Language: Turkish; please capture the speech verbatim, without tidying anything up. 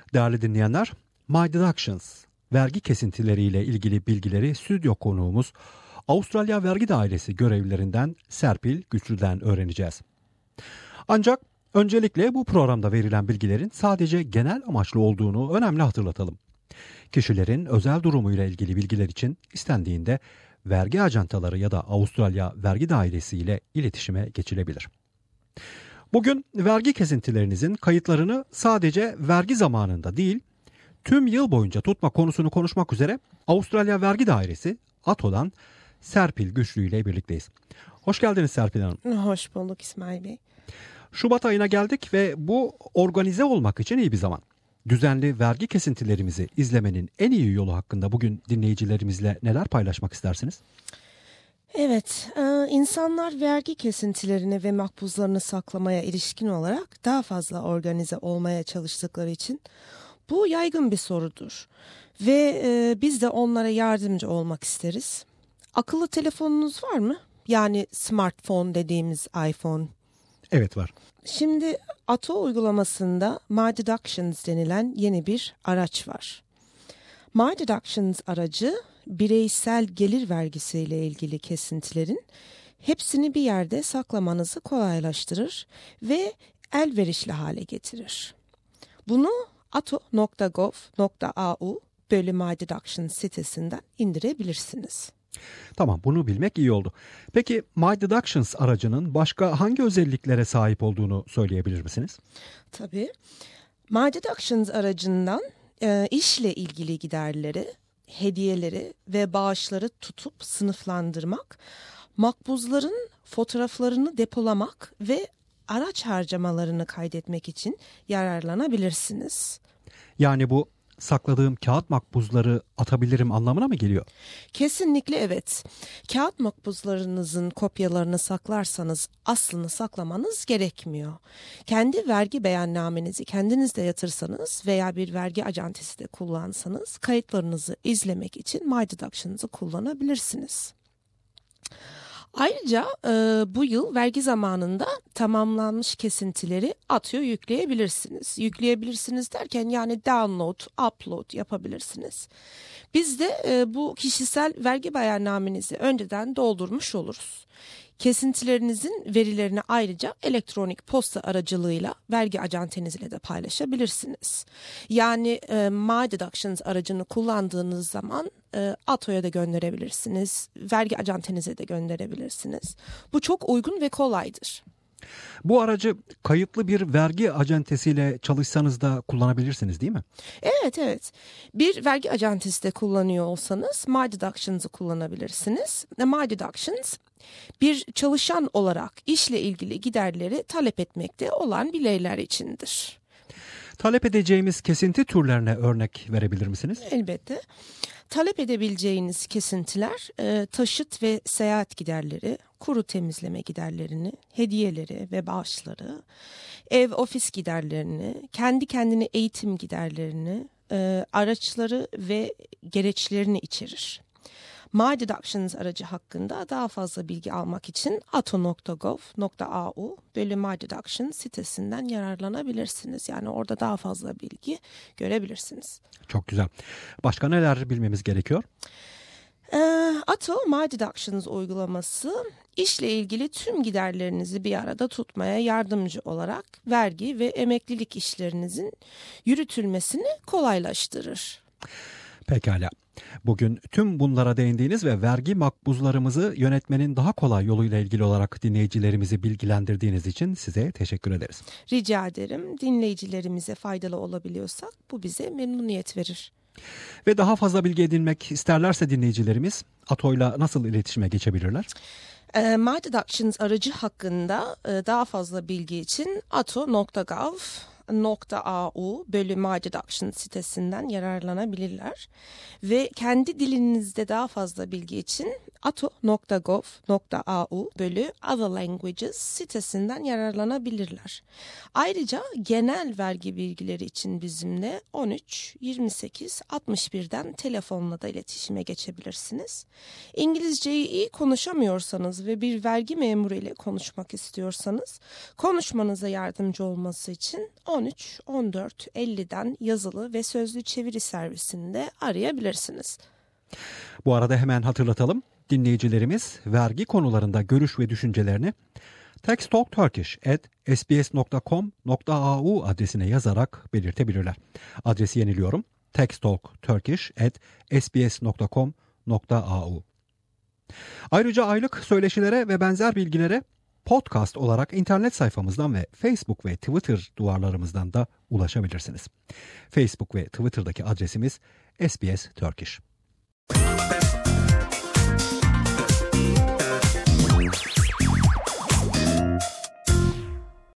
Değerli dinleyenler, My Deductions, vergi kesintileriyle ilgili bilgileri stüdyo konuğumuz Avustralya Vergi Dairesi görevlilerinden Serpil Güçlü'den öğreneceğiz. Ancak öncelikle bu programda verilen bilgilerin sadece genel amaçlı olduğunu önemli hatırlatalım. Kişilerin özel durumuyla ilgili bilgiler için istendiğinde vergi ajantaları ya da Avustralya Vergi Dairesi ile iletişime geçilebilir. Bugün vergi kesintilerinizin kayıtlarını sadece vergi zamanında değil, tüm yıl boyunca tutma konusunu konuşmak üzere Avustralya Vergi Dairesi A T O'dan Serpil Güçlü ile birlikteyiz. Hoş geldiniz Serpil Hanım. Hoş bulduk İsmail Bey. Şubat ayına geldik ve bu organize olmak için iyi bir zaman. Düzenli vergi kesintilerimizi izlemenin en iyi yolu hakkında bugün dinleyicilerimizle neler paylaşmak istersiniz? Evet, insanlar vergi kesintilerini ve makbuzlarını saklamaya ilişkin olarak daha fazla organize olmaya çalıştıkları için bu yaygın bir sorudur. Ve biz de onlara yardımcı olmak isteriz. Akıllı telefonunuz var mı? Yani smartphone dediğimiz iPhone. Evet, var. Şimdi A T O uygulamasında My Deductions denilen yeni bir araç var. My Deductions aracı bireysel gelir vergisiyle ilgili kesintilerin hepsini bir yerde saklamanızı kolaylaştırır ve elverişli hale getirir. Bunu ato nokta gov nokta a u bölü My Deductions sitesinden indirebilirsiniz. Tamam, bunu bilmek iyi oldu. Peki My Deductions aracının başka hangi özelliklere sahip olduğunu söyleyebilir misiniz? Tabii. My Deductions aracından e, işle ilgili giderleri, hediyeleri ve bağışları tutup sınıflandırmak, makbuzların fotoğraflarını depolamak ve araç harcamalarını kaydetmek için yararlanabilirsiniz. Yani bu sakladığım kağıt makbuzları atabilirim anlamına mı geliyor? Kesinlikle evet. Kağıt makbuzlarınızın kopyalarını saklarsanız aslını saklamanız gerekmiyor. Kendi vergi beyannamenizi kendiniz de yatırsanız veya bir vergi acentesi de kullansanız kayıtlarınızı izlemek için My Deductions'ı kullanabilirsiniz. Ayrıca e, bu yıl vergi zamanında tamamlanmış kesintileri A T O'ya yükleyebilirsiniz. Yükleyebilirsiniz derken yani download, upload yapabilirsiniz. Biz de e, bu kişisel vergi beyannamenizi önceden doldurmuş oluruz. Kesintilerinizin verilerini ayrıca elektronik posta aracılığıyla vergi acentenizle de paylaşabilirsiniz. Yani e, My Deductions aracını kullandığınız zaman e, A T O'ya da gönderebilirsiniz, vergi acentenize de gönderebilirsiniz. Bu çok uygun ve kolaydır. Bu aracı kayıtlı bir vergi acentesiyle çalışsanız da kullanabilirsiniz değil mi? Evet evet. Bir vergi acentesi de kullanıyor olsanız My Deductions'ı kullanabilirsiniz. My Deductions bir çalışan olarak işle ilgili giderleri talep etmekte olan bireyler içindir. Talep edeceğimiz kesinti türlerine örnek verebilir misiniz? Elbette. Talep edebileceğiniz kesintiler e, taşıt ve seyahat giderleri, kuru temizleme giderlerini, hediyeleri ve bağışları, ev ofis giderlerini, kendi kendine eğitim giderlerini, e, araçları ve gereçlerini içerir. My Deductions aracı hakkında daha fazla bilgi almak için ato nokta gov nokta a u bölü My Deductions sitesinden yararlanabilirsiniz. Yani orada daha fazla bilgi görebilirsiniz. Çok güzel. Başka neler bilmemiz gerekiyor? A T O My Deductions uygulaması işle ilgili tüm giderlerinizi bir arada tutmaya yardımcı olarak vergi ve emeklilik işlerinizin yürütülmesini kolaylaştırır. Pekala. Bugün tüm bunlara değindiğiniz ve vergi makbuzlarımızı yönetmenin daha kolay yoluyla ilgili olarak dinleyicilerimizi bilgilendirdiğiniz için size teşekkür ederiz. Rica ederim. Dinleyicilerimize faydalı olabiliyorsak bu bize memnuniyet verir. Ve daha fazla bilgi edinmek isterlerse dinleyicilerimiz A T O'yla nasıl iletişime geçebilirler? My Deductions aracı hakkında daha fazla bilgi için ato nokta gov nokta a u bölü My Deductions sitesinden yararlanabilirler. Ve kendi dilinizde daha fazla bilgi için ato nokta gov nokta a u bölü Other Languages sitesinden yararlanabilirler. Ayrıca genel vergi bilgileri için bizimle on üç yirmi sekiz altmış birden telefonla da iletişime geçebilirsiniz. İngilizceyi iyi konuşamıyorsanız ve bir vergi memuru ile konuşmak istiyorsanız konuşmanıza yardımcı olması için on üç on dört elliden yazılı ve sözlü çeviri servisinde arayabilirsiniz. Bu arada hemen hatırlatalım. Dinleyicilerimiz vergi konularında görüş ve düşüncelerini textalkturkish at s b s nokta com nokta a u adresine yazarak belirtebilirler. Adresi yeniliyorum. textalkturkish at s b s nokta com nokta a u. Ayrıca aylık söyleşilere ve benzer bilgilere podcast olarak internet sayfamızdan ve Facebook ve Twitter duvarlarımızdan da ulaşabilirsiniz. Facebook ve Twitter'daki adresimiz S B S Turkish.